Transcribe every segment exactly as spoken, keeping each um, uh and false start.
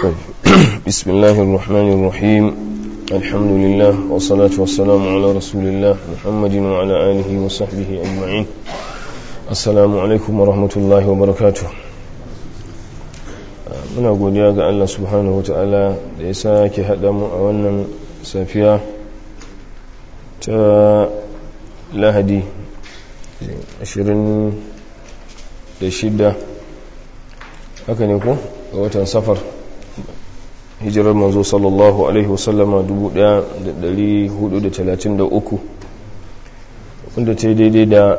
بسم الله الرحمن الرحيم الحمد لله والصلاة والسلام على رسول الله محمد وعلى آله وصحبه أجمعين السلام عليكم ورحمة الله وبركاته. muna godiya ga Allah subhanahu wata'ala da ya sake haɗa mu a wannan safiya ta lahadi ashirin da shida haka ne ko ga watan safar hijirar manzo sallallahu alaihi wasallama dubu ɗaya da ɗari hudu da talatin da uku wanda ta yi daidai da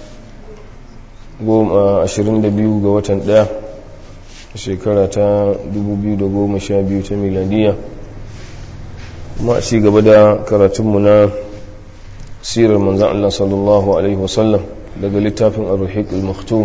goma ashirin da biyu ga watan ɗaya shekara ta dubu biyu da goma sha biyu ta miladiya. kuma a ci gaba da karatunmu na sirar manzan Allah sallallahu alaihi wasallam daga littafin ar-ruhiq al-maktum.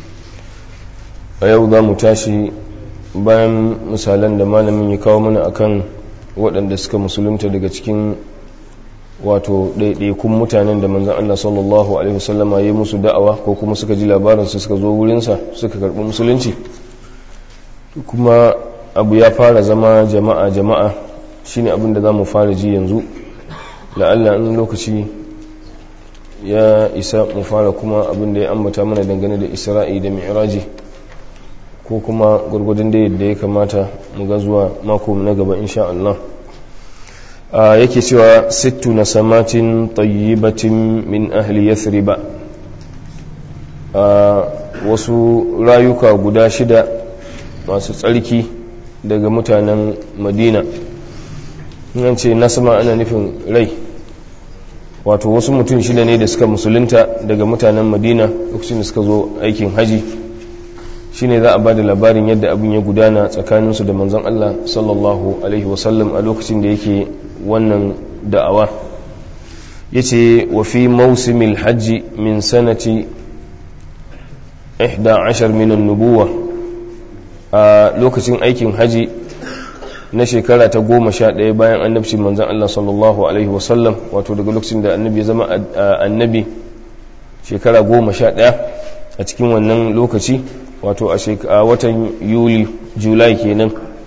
a yau za mu tashi bayan misalan da malamin ya kawo mana akan waɗanda suka musulunta daga cikin wato ɗaiɗaikun mutanen da manzan Allah sallallahu alaihi wasallama ya yi musu da'awa ko kuma suka ji labarinsu suka zo wurinsa suka karɓi musulunci, kuma abu ya fara zama jama'a jama'a shine abin da za mu fara ji yanzu. la'alla in lokaci ya isa mu fara kuma abin da ya ambata mana dangane da isra'i da mi'raji, ko kuma gurgudun da yadda ya kamata mu ga zuwa mako na gaba insha Allah. yake cewa sittu na samatin tayyibatin min ahli yathriba, wasu rayuka guda shida masu tsarki daga mutanen madina. yan ce nasama ana nufin rai, wato wasu mutum shida ne da suka musulunta daga mutanen madina lokacin da suka zo aikin haji. shine za a ba da labarin yadda abin ya gudana tsakaninsu da manzon Allah sallallahu alaihi wasallam a lokacin da yake wannan da'awa. yace wa fi mawsimil hajji min sanati ihda ashar min an-nubuwah, a lokacin aikin haji na shekara ta goma sha ɗaya bayan annabci manzan Allah sallallahu alaihi wasallam, wato daga lokacin da annabi ya zama annabi shekara goma sha ɗaya. a cikin wannan lokaci wato a watan yuli julai kenan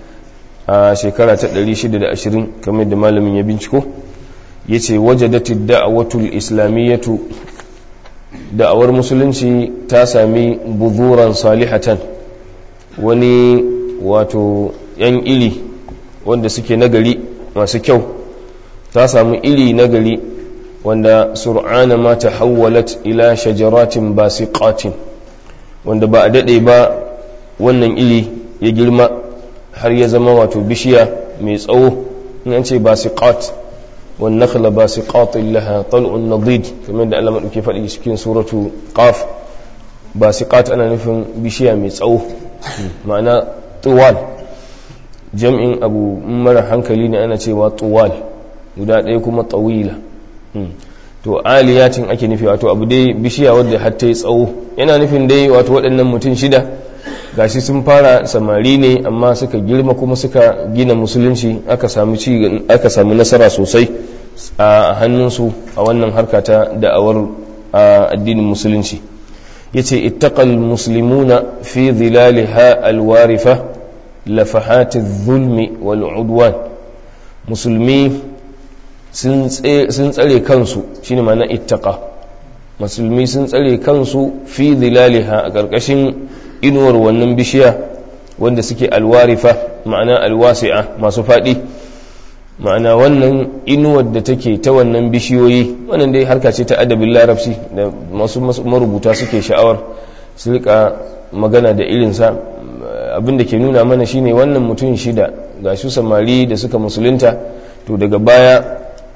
a shekara ta ɗari shida da ashirin kamar da malamin ya binciko. ya ce wajadatid da'awatul islamiyyatu, da'awar musulunci ta sami buzuran salihatan, wani wato yan iri wanda suke nagari masu kyau, ta samu iri nagari wanda sur'ana ma tahawwalat ila shajaratin basiqatin, wanda ba a dade ba wannan iri ya girma har ya zama wato bishiya mai tsawo. in an ce basiqat wan nakhla basiqatin laha tal'un nadid, kamar da Allah madauke faɗi cikin suratu qaf. basiqat ana nufin bishiya mai tsawo, ma'ana tuwal. jam'in abu mara hankali ne ana cewa tuwal, guda ɗaya kuma tawila. to aliyatin ake nufi, wato abu dai bishiya wadda har ta yi tsawo. yana nufin dai wato waɗannan mutum shida gashi sun fara samari ne amma suka girma kuma suka gina musulunci, aka samu ci aka samu nasara sosai a hannunsu a wannan harka ta da'awar addinin musulunci. yace ittaqal muslimuna fi dhilaliha alwarifa lafahati adh-dhulmi wal 'udwan, musulmi sun tsare kansu, shine ma'ana ittaqa. musulmi sun tsare kansu fi dhilaliha, a ƙarƙashin inuwar wannan bishiya wanda suke alwarifa, ma'ana alwasi'a, masu faɗi. ma'ana wannan inuwar da take ta wannan bishiyoyi, wannan dai harka ce ta adabin larabci da masu marubuta suke sha'awar su rika magana da irinsa. abin da ke nuna mana shine wannan mutum shida ga su samari da suka musulunta, to daga baya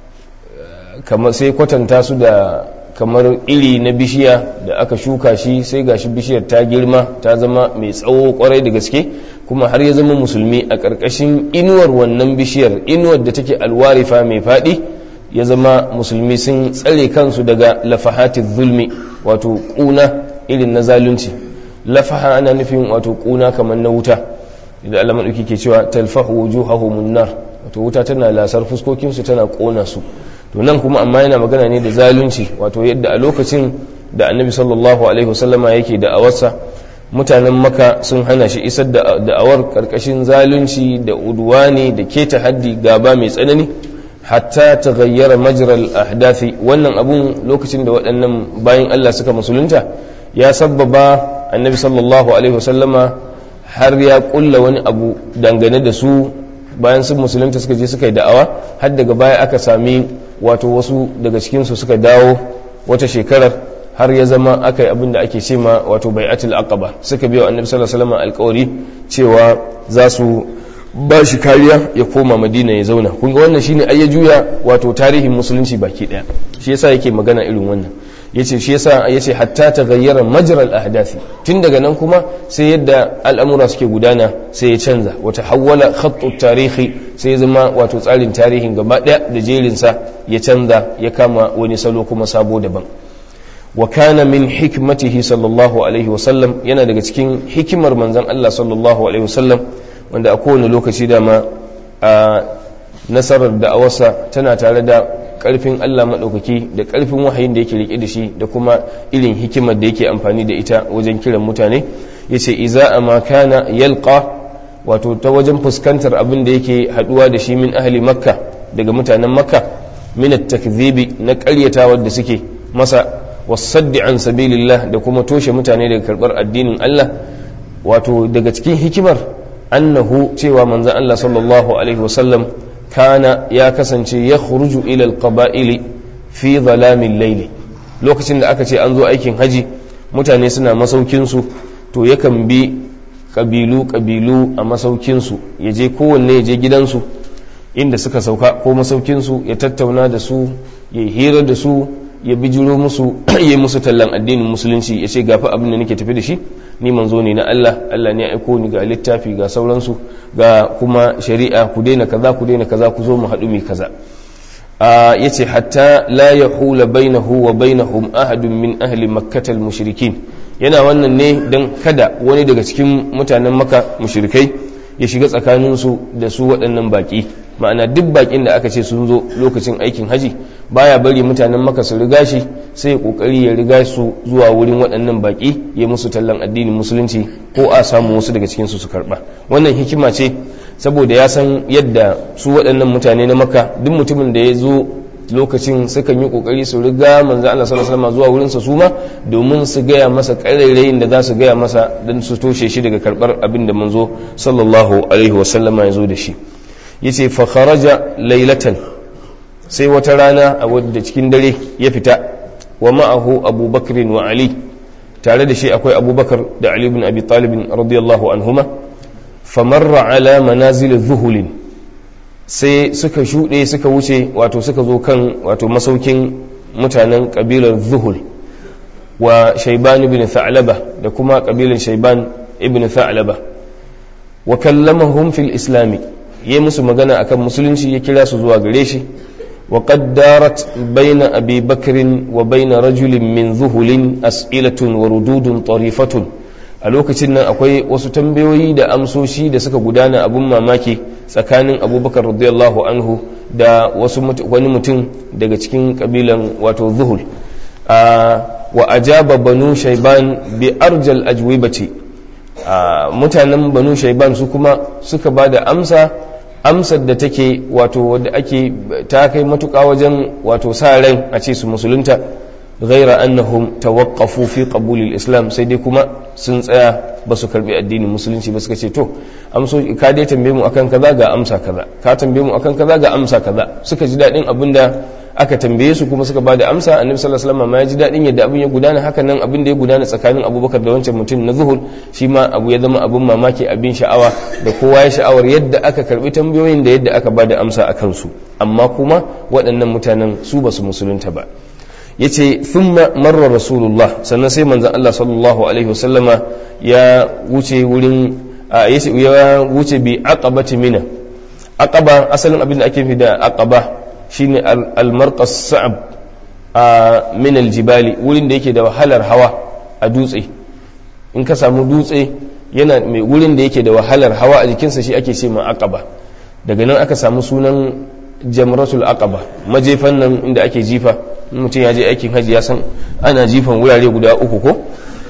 kamar sai kwatanta su da kamar iri na bishiya da aka shuka shi, sai gashi bishiyar ta girma ta zama mai tsawo kwarai da gaske, kuma har ya zama musulmi a ƙarƙashin inuwar wannan bishiyar, inuwar da take alwarifa mai faɗi. ya zama musulmi sun tsare kansu daga lafahati zulmi, wato ƙuna irin na zalunci. lafaha ana nufin wato ƙuna kamar na wuta, idan Allah madauki ke cewa talfahu wujuhahum nar, wato wuta tana lasar fuskokinsu tana ƙona su. to nan kuma amma yana magana ne da zalunci, wato yadda a lokacin da annabi sallallahu alaihi wasallama yake da awarsa mutanen maka sun hana shi isar da da'awar karkashin zalunci da udwani da keta haddi gaba mai tsanani hatta ta gayyara majiral ahdafi. wannan abun lokacin da waɗannan bayan Allah suka musulunta ya sabbaba annabi sallallahu alaihi wasallama har ya kulla wani abu dangane da su bayan sun musulunta suka je suka yi da'awa har daga baya aka sami wato wasu daga cikinsu suka dawo wata shekarar har ya zama aka yi abin da ake ce ma wato bai'atul aqaba suka biya annabi sallallahu alaihi wasallam alƙawari cewa za su ba shi kariya ya koma madina ya zauna. kun ga wannan shine ai ya juya wato tarihin musulunci baki daya. shi yasa yake magana irin wannan yace shi yasa yace hatta taghayyara majral ahdathi, tun daga nan kuma sai yadda al'amura suke gudana sai ya canza wata hawwala khattu tarihi, sai ya zama wato tsarin tarihin gaba daya da jerin sa ya canza ya kama wani salo kuma sabo daban. wa kana min hikmatihi sallallahu alaihi wasallam, yana daga cikin hikimar manzon Allah sallallahu alaihi wasallam wanda a kowane lokaci dama a nasarar da'awarsa tana tare da karfin Allah maɗaukaki da karfin wahayin da yake rike da shi da kuma irin hikimar da yake amfani da ita wajen kiran mutane. yace iza ma kana yalqa, wato ta wajen fuskantar abin da yake haduwa da shi min ahli makka, daga mutanen makka, min at-takdhibi, na ƙaryatawa da suke masa, wasaddi an sabilillah, da kuma toshe mutane daga karbar addinin Allah. wato daga cikin hikimar annahu, cewa manzon Allah sallallahu alaihi wasallam kana ya kasance ya khuruju ila alqaba'ili fi zalamin layli. lokacin da aka ce an zo aikin haji mutane suna masaukin su, to yakan bi kabilu kabilu a masaukin su, ya je kowanne ya je gidansu inda suka sauka ko masaukin su, ya tattauna da su, ya hira da su, ya bijiro musu ya musu tallan addinin musulunci, ya ce gafi abin da nake tafi da shi, ni manzo ne na Allah, Allah ne ya aiko ni ga littafi ga sauransu ga kuma shari'a, ku daina kaza ku daina kaza, ku zo mu haɗu mai kaza. yace hatta la yahula bainahu wa bainahum ahadun min ahli makkah al-mushrikin, yana wannan ne dan kada wani daga cikin mutanen makka mushrikai ya shiga tsakaninsu da su waɗannan baƙi. ma'ana duk baƙin da aka ce sun zo lokacin aikin haji baya bari mutanen maka su riga shi, sai ya kokari ya riga su zuwa wurin waɗannan baƙi, ya musu tallan addinin musulunci, ko a samu wasu daga cikinsu su karɓa. wannan hikima ce saboda ya san yadda su waɗannan mutane na maka duk mutumin da ya zo lokacin sukan yi kokari su riga manzo Allah sallallahu alaihi wasallam zuwa wurin sa suma, domin su gaya masa ƙarairayin da za su gaya masa dan su toshe shi daga karɓar abin da manzo sallallahu alaihi wasallama ya zo da shi. yace fa kharaja laylatan, sai wata rana a wadda cikin dare ya fita, wa ma'ahu abubakar wa ali, tare da shi akwai abubakar da ali ibn abi talib radiyallahu anhuma. famarra ala manazil zuhulin, sai suka shuɗe suka wuce, wato suka zo kan wato masaukin mutanen kabilar zuhul, wa shayban ibn tha'laba, da kuma kabilan shayban ibn tha'laba. wa kallamahum fil islami, yi musu magana akan musulunci, ya kira su zuwa gare shi. wa qad darat bayna abi bakrin wa bayna rajulin min zuhulin as'ilatun wa rududun tarifatun, a lokacin nan akwai wasu tambayoyi da amsoshi da suka gudana abun mamaki tsakanin abubakar radiyallahu anhu da wasu wani mutum daga cikin kabilan wato zuhul. wa ajaba banu shayban bi arjal ajwibati, mutanen banu shayban su kuma suka ba da amsa amsar da take wato wadda ake ta kai matuƙa wajen wato sa ran a ce su musulunta. ghaira annahum tawaqqafu fi qabul al-islam, sai dai kuma sun tsaya ba su karbi addinin musulunci ba, suka ce to amso ka dai tambaye mu akan kaza ga amsa kaza, ka tambaye mu akan kaza ga amsa kaza. suka ji dadin abinda aka tambaye su kuma suka bada amsa. annabi sallallahu alaihi wasallam ma ya ji dadin yadda abin ya gudana. haka nan abin da ya gudana tsakanin abubakar da wancan mutum na zuhul, shi ma abu ya zama abin mamaki, abin sha'awa, da kowa ya sha'awar yadda aka karbi tambayoyin da yadda aka bada amsa akan su. amma kuma waɗannan mutanen su ba su musulunta ba. yace thumma marra rasulullah, sannan sai manzon Allah sallallahu alaihi wasallama ya wuce wurin yace ya wuce bi aqabati mina. aqaba asalin abin da ake nufi da aqaba shine al-marqas sa'ab min al-jibali, wurin da yake da wahalar hawa a dutse. in ka samu dutse yana mai wurin da yake da wahalar hawa a jikinsa shi ake ce ma aqaba. daga nan aka samu sunan jamratul aqaba, majefan nan inda ake jifa. mutum ya je aikin haji ya san ana jifan wurare guda uku ko,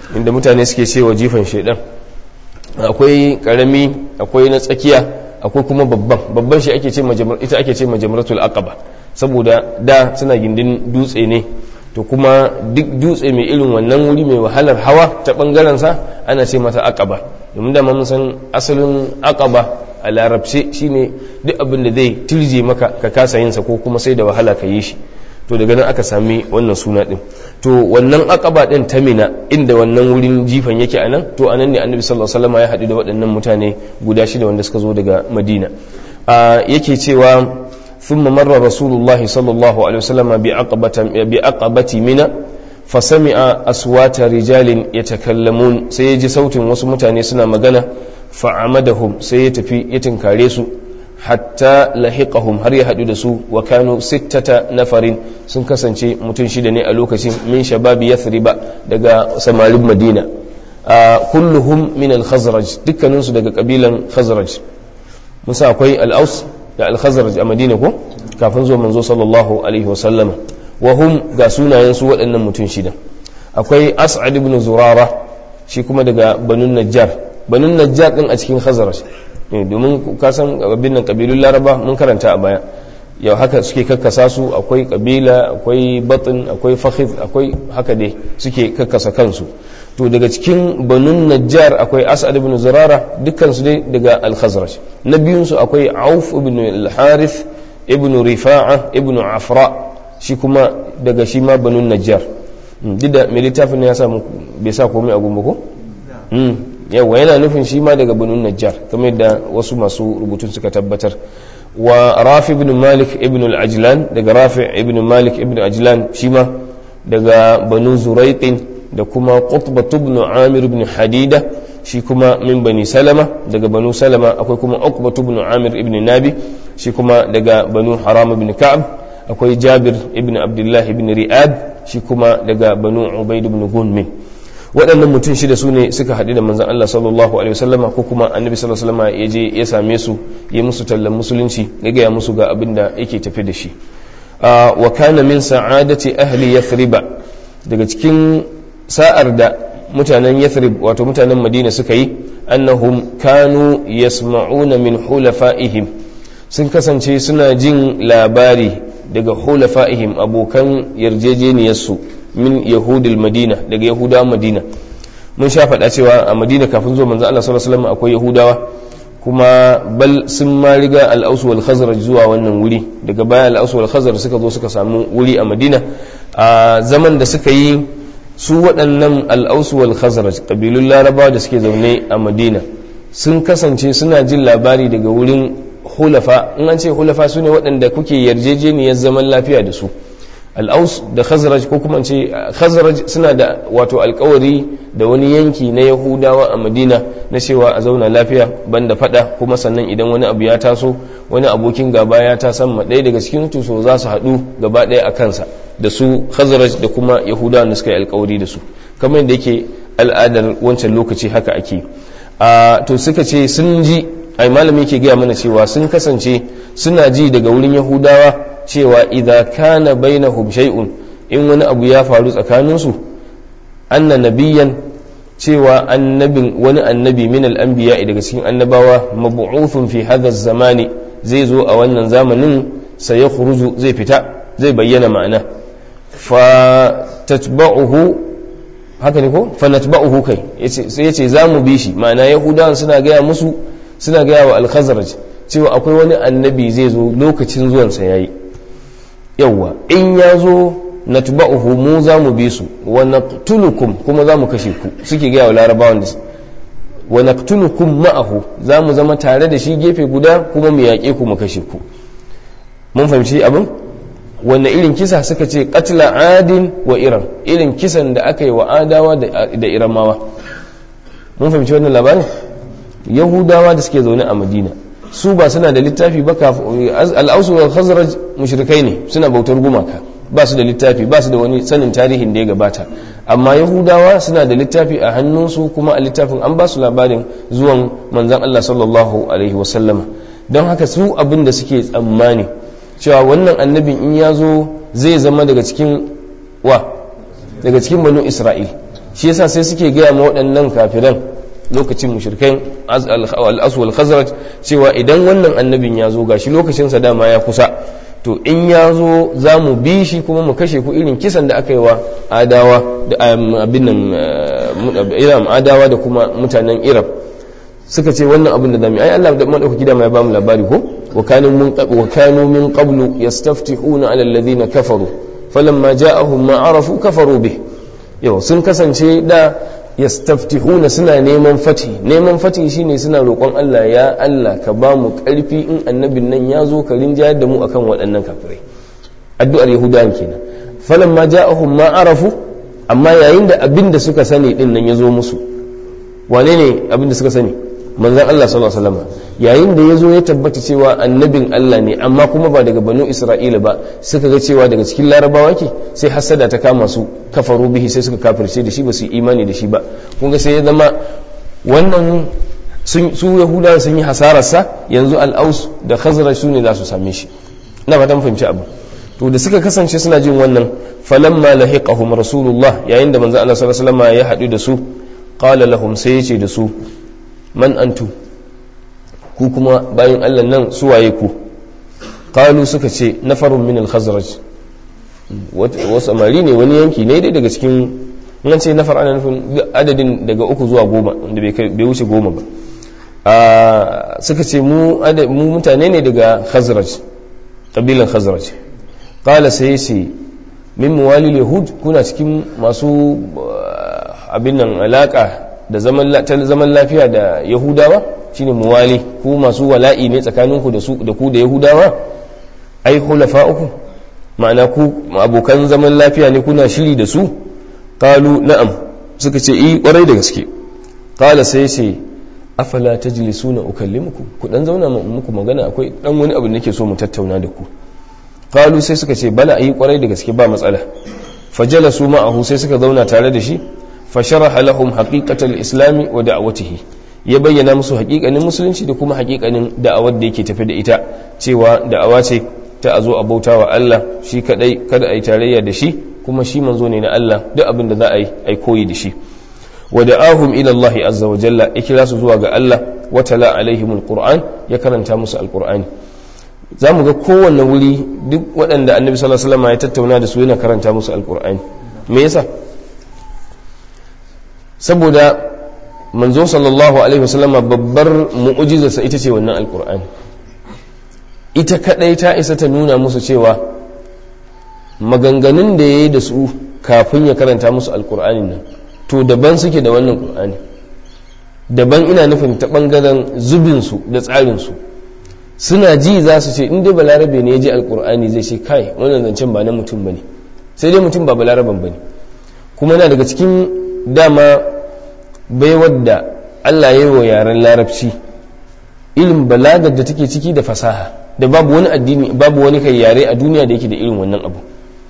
inda mutane suke cewa jifan shaidan. Akwai karami, akwai na tsakiya, akwai kuma babban. Babban shi ake ce ita ake ce majamratul aqaba, saboda da suna gindin dutse ne, to kuma duk dutse mai irin wannan wuri mai wahalar hawa ta bangaren sa ana ce mata aqaba. domin da mun san asalin aqaba a larabce shine duk abin da zai tilje maka ka kasa yin sa ko kuma sai da wahala ka yi shi, to daga nan aka sami wannan suna din. To wannan aqaba din ta Mina inda wannan wurin jifan yake anan, to anan ne annabi sallallahu alaihi wasallam ya haɗu da waɗannan mutane guda shida wanda suka zo daga Madina. Yake cewa thumma marra rasulullahi sallallahu alaihi wasallam bi aqabati bi aqabati Mina fasami'a aswata rijalin yatakallamun, sai ya ji sautin wasu mutane suna magana, fa'amadahum sai ya tafi ya tinkare su hatta lahiqahum har ya hadu da su, wa kanu sittata nafarin sun kasance mutum shida ne a lokacin, min shababi yathriba daga samarin Madina, kulluhum min al-khazraj dukkanin su daga kabilan khazraj. musa akwai al-aus da al-khazraj a Madina ko kafin zuwa manzo sallallahu alaihi wasallama, wa hum ga sunayen su waɗannan mutum shida. akwai as'ad ibn zurara shi kuma daga banun najjar. banun najjar din a cikin khazraj ne, domin ka san abin nan kabilun laraba mun karanta a baya, yau haka suke kakkasa su, akwai kabila, akwai batn, akwai fakhid, akwai haka dai suke kakkasa kansu. to daga cikin banun najjar akwai as'ad ibn zurara, dukkan su dai daga al-khazraj. na biyun su akwai auf ibn al-harith ibn rifa'a ibn afra, shi kuma daga shi ma banun najjar. duk da mai littafin ya samu bai sa komai a gumba ko yawa yana nufin shi ma daga banun najjar, kamar yadda wasu masu rubutun suka tabbatar. wa rafi ibn malik ibn al-ajlan, daga rafi ibn malik ibn ajlan shi ma daga banu zuraiqin, da kuma qutbah ibn amir ibn hadida shi kuma min bani salama, daga banu salama. akwai kuma uqbah ibn amir ibn nabi shi kuma daga banu haram ibn ka'ab. akwai jabir ibn abdullah ibn ri'ab shi kuma daga banu ubaid ibn gunmin. waɗannan mutum shida su ne suka haɗu da manzan Allah sallallahu alaihi wasallama, ko kuma annabi sallallahu alaihi wasallama ya je ya same su, ya musu tallan musulunci, ya gaya musu ga abin da yake tafi da shi. wa kana min sa'adati ahli yathriba, daga cikin sa'ar da mutanen yathrib wato mutanen madina suka yi, annahum kanu yasma'una min hulafa'ihim, sun kasance suna jin labari daga hulafa'ihim abokan yarjejeniyarsu, min yahudil madina daga yahudawa madina. mun sha faɗa cewa a madina kafin zuwa manzo Allah sallallahu alaihi wasallam akwai yahudawa, kuma bal sun ma riga al-aus wal khazraj zuwa wannan wuri. daga baya al-aus wal khazraj suka zo suka samu wuri a madina. a zaman da suka yi su waɗannan al-aus wal khazraj kabilun larabawa da suke zaune a madina, sun kasance suna jin labari daga wurin hulafa. in an ce hulafa su ne waɗanda kuke yarjejeniyar zaman lafiya da su. al'aus da khazraj, ko kuma ce khazraj suna da wato alkawari da wani yanki na yahudawa a madina na cewa a zauna lafiya banda fada, kuma sannan idan wani abu ya taso, wani abokin gaba ya tasan ma ɗaya daga cikin tuso za su haɗu gaba ɗaya a kansa, da su khazraj da kuma yahudawa da suka yi alkawari da su, kamar yadda yake al'adar wancan lokaci haka ake. a to suka ce sun ji, ai malami yake gaya mana cewa sun kasance suna ji daga wurin yahudawa cewa idza kana bainahum shay'un, in wani abu ya faru tsakaninsu, anna nabiyyan, cewa annabin wani annabi min al-anbiya daga cikin annabawa, mab'uthun fi hadha az-zamani, zai zo a wannan zamanin, sai ya khuruju zai fita, zai bayyana ma'ana. fa tatba'uhu, haka ne ko fa natba'uhu, kai sai yace zamu bi shi, ma'ana yahudawan suna gaya musu, suna gaya wa al-khazraj cewa akwai wani annabi zai zo, lokacin zuwansa yayi. yawwa in ya zo natba'uhu, mu za mu bi su, wa naqtulukum, kuma za mu kashe ku, suke gaya wa larabawan da su, wa naqtulukum ma'ahu, za mu zama tare da shi gefe guda kuma mu yaƙe ku mu kashe ku. mun fahimci abin? wanne irin kisa? suka ce qatla adin wa iran, irin kisan da aka yi wa adawa da iramawa. mun fahimci wannan labarin? yahudawa da suke zaune a madina, su ba suna da littafi ba, al'ausu wal khazraj mushrikai ne, suna bautar gumaka, ba su da littafi, ba su da wani sanin tarihin da ya gabata. amma yahudawa suna da littafi a hannunsu, kuma a littafin an ba su labarin zuwan manzan Allah sallallahu alaihi wasallama. don haka su abin da suke tsammani cewa wannan annabin in ya zo zai zama daga cikin wa daga cikin banu isra'il, shi yasa sai suke gaya ma waɗannan kafiran lokacin mushrikai al-aswal khazraj cewa idan wannan annabin ya zo gashi lokacin sa dama ya kusa to in ya zo za mu bi shi kuma mu kashe ku irin kisan da aka yi wa adawa da abin nan iram adawa da kuma mutanen iram suka ce wannan abin da zamu ai Allah da madaukaki da mai ba mu labari ko wa kanu min wa kanu min qablu yastaftihuna ala alladhina kafaru falamma ja'ahum ma arafu kafaru bih yau sun kasance da yastaftihuna suna neman fati neman fati shine suna roƙon Allah ya Allah ka ba mu ƙarfi in annabin nan ya zo ka rinjayar da mu akan waɗannan kafirai addu'ar yahudawan kenan falamma ja'ahum ma arafu amma yayin da abin da suka sani din nan ya zo musu wane ne abin da suka sani manzon Allah sallallahu alaihi wasallam yayin da ya zo ya tabbata cewa annabin Allah ne amma kuma ba daga banu Isra'ila ba suka ga cewa daga cikin larabawa ke sai hasada ta kama su kafaru bihi sai suka kafirce da shi ba su imani da shi ba kun ga sai ya zama wannan su yahudawa sun yi hasararsa yanzu al-aus da khazraj su ne za su same shi ina fatan fahimci abu to da suka kasance suna jin wannan falamma lahiqahum rasulullah yayin da manzon Allah sallallahu alaihi wasallam ya haɗu da su qala lahum sai ya ce da su man antu ku kuma bayan Allah nan suwaye ku qalu suka ce nafarun min al-khazraj wasu amari ne wani yanki ne dai daga cikin nan ce nafar ana nufin adadin daga uku zuwa goma wanda bai wuce goma ba suka ce mu mutane ne daga khazraj kabilan khazraj qala sai ce min muwalil yahud kuna cikin masu abin nan alaka da zaman lafiya da yahudawa shine muwali ku masu wala'i ne tsakaninku da su da ku da yahudawa ai hulafa'uku ma'ana ku abokan zaman lafiya ne kuna shiri da su qalu na'am suka ce eh kwarai da gaske qala sai ce afala tajlisuna ukallimukum ku dan zauna muku magana akwai dan wani abu nake so mu tattauna da ku qalu sai suka ce bala ai kwarai da gaske ba matsala fajalasu ma'ahu sai suka zauna tare da shi fasharaha lahum haqiqatal islami wa da'watihi ya bayyana musu haƙiƙanin musulunci da kuma haƙiƙanin da'awar da yake tafi da ita cewa da'awa ce ta a zo a bauta wa Allah shi kadai kada a yi tarayya da shi kuma shi manzo ne na Allah duk abin da za a yi ai koyi da shi wa da'ahum ila Allah azza wa jalla ya kira su zuwa ga Allah wa tala alaihim alquran ya karanta musu alqur'ani zamu ga kowanne wuri duk waɗanda annabi sallallahu alaihi wasallam ya tattauna da su yana karanta musu alqur'ani me yasa saboda manzo sallallahu alaihi wasallam babbar mu'jizarsa ita ce wannan alqur'ani ita kadai ta isa ta nuna musu cewa maganganun da yayi da su kafin ya karanta musu alqur'anin nan to daban suke da wannan qur'ani daban ina nufin ta bangaren zubin su da tsarin su suna ji za su ce in dai balarabe ne ya ji alqur'ani zai ce kai wannan zancen ba na mutum bane sai dai mutum ba balaraban bane kuma yana daga cikin dama bai wadda Allah ya yi wa yaren larabci ilin balagar da take ciki da fasaha da babu wani addini babu wani kai yare a duniya da yake da irin wannan abu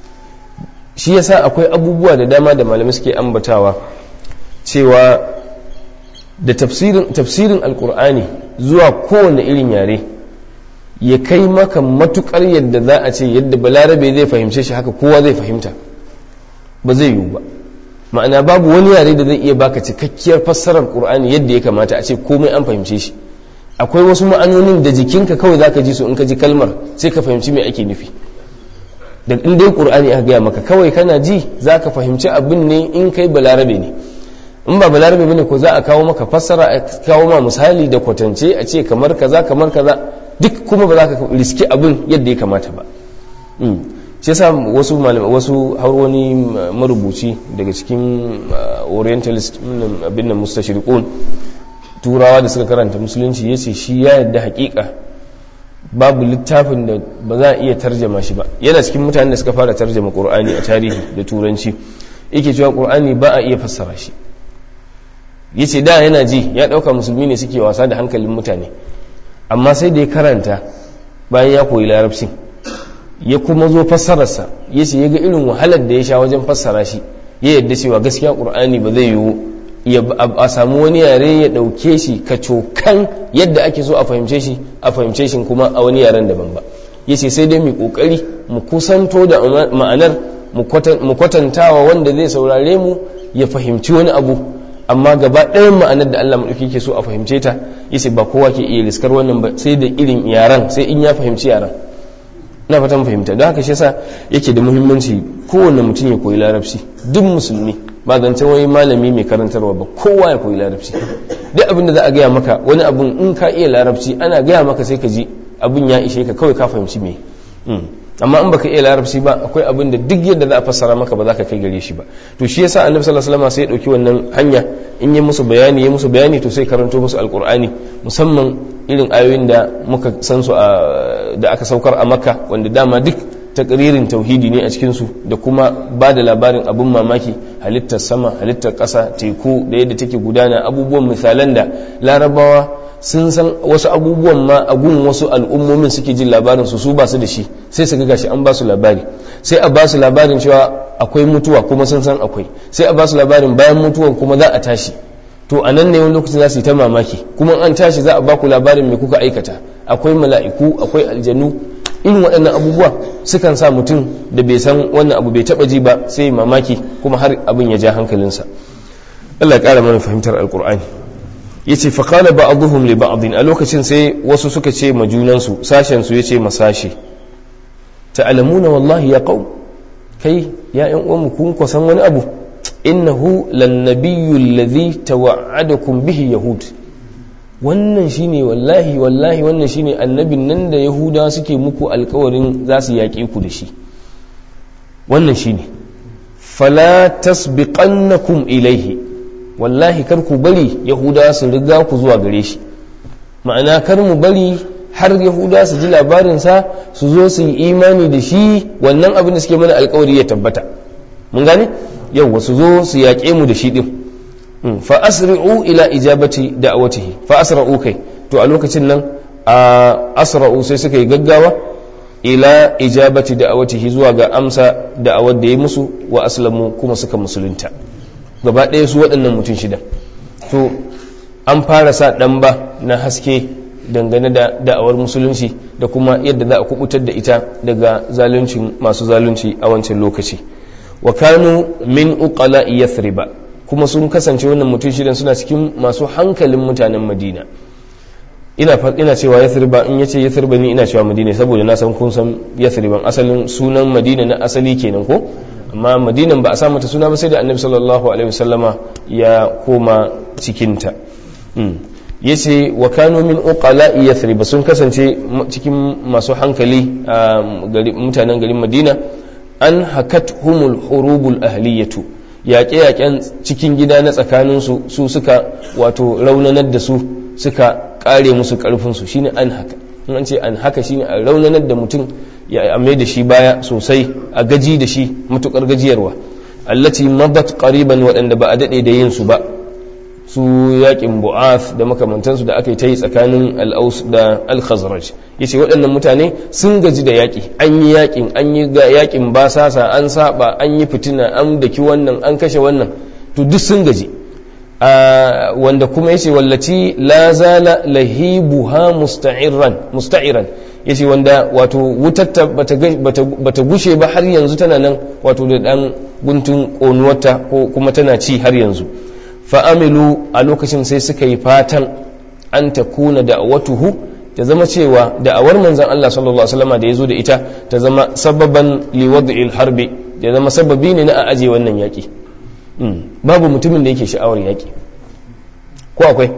shi yasa akwai abubuwa da dama da malamai suke ambatawa cewa da tafsirin tafsirin alkur'ani zuwa kowane irin yare ya kai maka matukar yadda za a ce yadda balarabe zai fahimce shi haka kowa zai fahimta ba zai yiwu ba ma'ana babu wani yare da zai iya baka cikakkiyar fassarar qur'ani yadda ya kamata a ce komai an fahimce shi akwai wasu ma'anonin da jikinka kawai zaka ji su in ka ji kalmar sai ka fahimci me ake nufi da in dai qur'ani aka gaya maka kawai kana ji zaka fahimci abin ne in kai balarabe ne in ba balarabe bane ko za a kawo maka fassara a kawo ma misali da kwatance a ce kamar kaza kamar kaza duk kuma ba za ka riski abin yadda ya kamata ba shi yasa wasu malamai wasu har wani marubuci daga cikin orientalist abin nan mustashriqun turawa da suka karanta musulunci yace shi ya yadda hakika babu littafin da ba za a iya tarjama shi ba yana cikin mutanen da suka fara tarjama qur'ani a tarihi da turanci yake cewa qur'ani ba a iya fassara shi yace da yana ji ya dauka musulmi ne suke wasa da hankalin mutane amma sai da ya karanta bayan ya koyi larabci ya kuma zo fassararsa ya ce ya ga irin wahalar da ya sha wajen fassara shi ya yadda cewa gaskiya ƙur'ani ba zai yiwu a samu wani yare ya ɗauke shi kacokan yadda ake so a fahimce shi a fahimce shi kuma a wani yaren daban ba ya ce sai dai mu ƙoƙari mu kusanto da ma'anar mu kwatantawa wanda zai saurare mu ya fahimci wani abu amma gaba ɗayan ma'anar da Allah maɗauki ke so a fahimce ta yace ba kowa ke iya riskar wannan ba sai da irin yaran sai in ya fahimci yaran na fatan fahimta don haka shi yasa yake da muhimmanci kowanne mutum ya koyi larabci duk musulmi ba zance wani malami mai karantarwa ba kowa ya koyi larabci duk abin da za a gaya maka wani abun in ka iya larabci ana gaya maka sai ka ji abin ya ishe ka kawai ka fahimci me amma in baka iya larabci ba akwai abin da duk yadda za a fassara maka ba za ka kai gare shi ba to shi yasa annabi sallallahu alaihi wasallam sai ya dauki wannan hanya in yi musu bayani ya musu bayani to sai karanto musu alqur'ani musamman irin ayoyin da muka san su da aka saukar a makka wanda dama duk takririn tauhidi ne a cikin su da kuma ba da labarin abun mamaki halittar sama halittar ƙasa teku da yadda take gudana abubuwan misalan da larabawa sun san wasu abubuwan ma a gun wasu al'ummomin suke jin labarin su su ba su da shi sai su ga gashi an ba su labari sai a ba su labarin cewa akwai mutuwa kuma sun san akwai sai a ba su labarin bayan mutuwan kuma za a tashi to a nan ne wani lokacin za su yi ta mamaki kuma an tashi za a ba ku labarin me kuka aikata akwai mala'iku akwai aljanu irin waɗannan abubuwa sukan sa mutum da bai san wannan abu bai taɓa ji ba sai mamaki kuma har abin ya ja hankalinsa Allah ya ƙara mana fahimtar alƙur'ani yace fa qala ba'dhum li ba'd a lokacin sai wasu suka ce ma junansu sashen su yace masashi ta'lamuna wallahi ya qaum kai ya ƴan uwan mu kun kusan wani abu innahu lan nabiyyu alladhi tawa'adakum bihi yahud wannan shine wallahi wallahi wannan shine annabin nan da yahuda suke muku alƙawarin za su yaƙe ku da shi wannan shine fala tasbiqannakum ilayhi wallahi kar ku bari yahuda su riga ku zuwa gare shi ma'ana kar mu bari har yahuda su ji labarinsa su zo su yi imani da shi wannan abin da suke mana alkawari ya tabbata mun gane yau su zo su yaƙe mu da shi din fa asri'u ila ijabati da'awatihi fa asra'u kai to a lokacin nan a asra'u sai suka yi gaggawa ila ijabati da'awatihi zuwa ga amsa da'awar da ya musu wa aslamu kuma suka musulunta gaba ɗaya su waɗannan mutum shida to an fara sa ɗan ba na haske dangane da da'awar musulunci da kuma yadda za a kubutar da ita daga zaluncin masu zalunci a wancan lokaci wa kanu min uqala yathriba kuma sun kasance wannan mutum shidan suna cikin masu hankalin mutanen madina ina ina cewa yathriba in yace yathriba ni ina cewa madina saboda na san kun san yathriban asalin sunan madina na asali kenan ko amma madinan ba a sa mata suna ba sai da annabi sallallahu alaihi wasallama ya koma cikinta yace wa kanu min uqala yathrib sun kasance cikin masu hankali mutanen garin madina an hakathumul hurubul ahliyatu yaƙe-yaƙen cikin gida na tsakaninsu su suka wato raunanar da su suka kare musu ƙarfinsu shine an haka in an ce an haka shine a raunanar da mutum ya amai da shi baya sosai a gaji da shi matukar gajiyarwa allati madat qariban waɗanda ba a daɗe da yin su ba su yaƙin bu'ath da makamantansu da aka yi ta yi tsakanin al-aus da al-khazraj yace waɗannan mutane sun gaji da yaƙi an yi yaƙin an yi yaƙin basasa an saba an yi fitina an daki wannan an kashe wannan to duk sun gaji wanda kuma yace wallaci la zala lahibuha musta'iran musta'iran yace wanda wato wutar bata bata gushe ba har yanzu tana nan wato da dan guntun konuwarta ko kuma tana ci har yanzu fa amilu a lokacin sai suka yi fatan an takuna da'watuhu ta zama cewa da'awar manzon Allah sallallahu alaihi wasallam da yazo da ita ta zama sababan liwad'il harbi ya zama sababi ne na a aje wannan yaki babu mutumin da yake sha'awar yaƙi ko akwai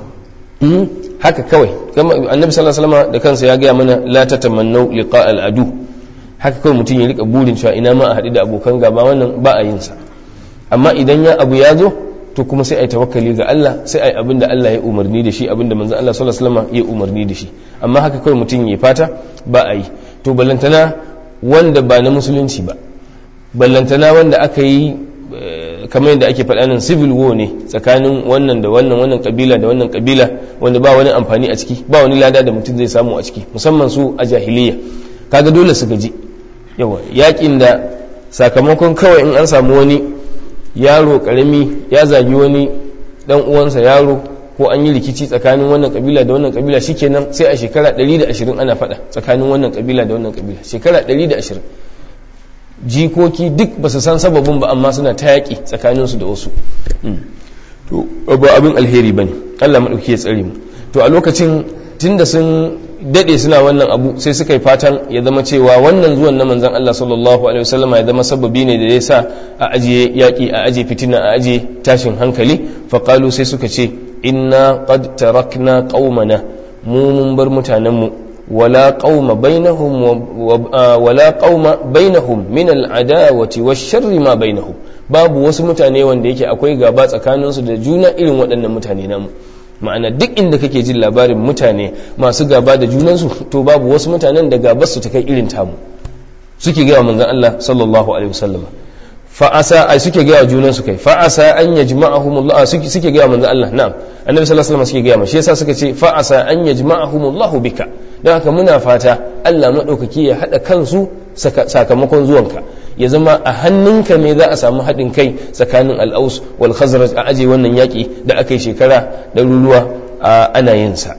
haka kawai annabi sallallahu alaihi wasallam da kansa ya gaya mana la tatamannu liqa al-adu haka kawai mutum ya rika burin cewa ina ma a haɗu da abokan gaba wannan ba a yin sa amma idan ya abu ya zo to kuma sai ai tawakkali ga Allah sai ai abinda Allah ya umarni da shi abinda manzon Allah sallallahu alaihi wasallam ya umarni da shi amma haka kawai mutum ya fata ba a yi to ballantana wanda ba na musulunci ba ballantana wanda aka yi kamar yadda ake faɗa nan civil war ne tsakanin wannan da wannan wannan kabila da wannan kabila wanda ba wani amfani a ciki ba wani lada da mutum zai samu a ciki musamman su a jahiliya kaga dole su gaji yawa yakin da sakamakon kawai in an samu wani yaro karami ya zagi wani dan uwansa yaro ko an yi rikici tsakanin wannan kabila da wannan kabila shikenan sai a shekara ɗari da ashirin ana faɗa tsakanin wannan kabila da wannan kabila shekara ɗari da ashirin jikoki duk ba su san sababin ba amma suna ta yaƙi tsakaninsu da wasu to ba abin alheri ba ne Allah maɗauki ya tsare mu to a lokacin tunda sun daɗe suna wannan abu sai suka yi fatan ya zama cewa wannan zuwan na manzan Allah sallallahu alaihi wasallama ya zama sababi ne da ya sa a ajiye yaƙi a ajiye fitina a ajiye tashin hankali faƙalu sai suka ce inna qad tarakna qaumana mu mun bar mutanenmu wala qauma bainahum wala qauma bainahum min al'adawati wash-sharri ma bainahum babu wasu mutane wanda yake akwai gaba tsakaninsu da juna irin waɗannan mutane namu ma'ana duk inda kake jin labarin mutane masu gaba da junansu to babu wasu mutanen da gabar su ta kai irin tamu suke gaya manzon Allah sallallahu alaihi wasallam fa asa ai suke gaya junansu kai fa asa an yajma'ahumullah suke suke gaya manzon Allah na'am annabi sallallahu alaihi wasallam suke gaya mashi yasa suka ce fa asa an yajma'ahumullahu bika don haka muna fata Allah madaukaki ya hada kansu sakamakon zuwanka ya zama a hannunka ne za a samu haɗin kai tsakanin al'aus wal khazraj a aje wannan yaƙi da aka yi shekara ɗaruruwa ana yin sa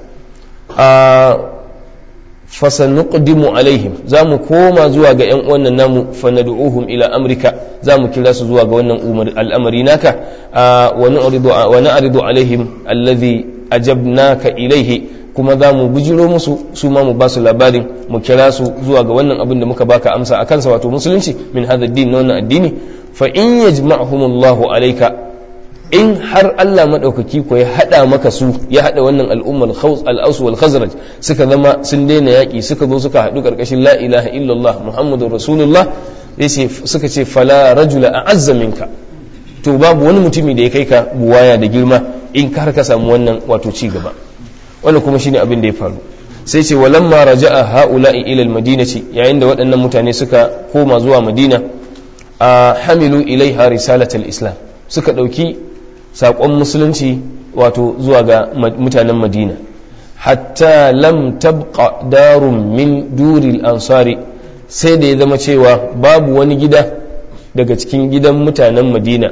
fasanuqdimu alaihim za mu koma zuwa ga yan wannan namu fanad'uhum ila amrika za mu kira su zuwa ga wannan al'amari naka wa na'ridu wa na'ridu alaihim alladhi ajabnaka ilaihi kuma za mu bujiro musu su ma mu ba su labarin mu kira su zuwa ga wannan abin da muka baka amsa a kansa wato musulunci min hadha din na wannan addini fa in yajma'humullahu alayka in har Allah madaukaki ko ya hada maka su ya hada wannan al'ummar khaws al-aws wal khazraj suka zama sun daina yaki suka zo suka hadu karkashin la ilaha illallah muhammadur rasulullah yace suka ce fala rajula a'azza minka to babu wani mutumi da ya kai ka buwaya da girma in ka har ka samu wannan wato ci gaba wannan kuma shine abin da ya faru sai ce walamma raja'a haula'i ila al-madinati yayin da waɗannan mutane suka koma zuwa madina a hamilu ilaiha risalatal islam suka dauki sakon musulunci wato zuwa ga mutanen madina hatta lam tabqa darun min duril ansari sai da ya zama cewa babu wani gida daga cikin gidan mutanen madina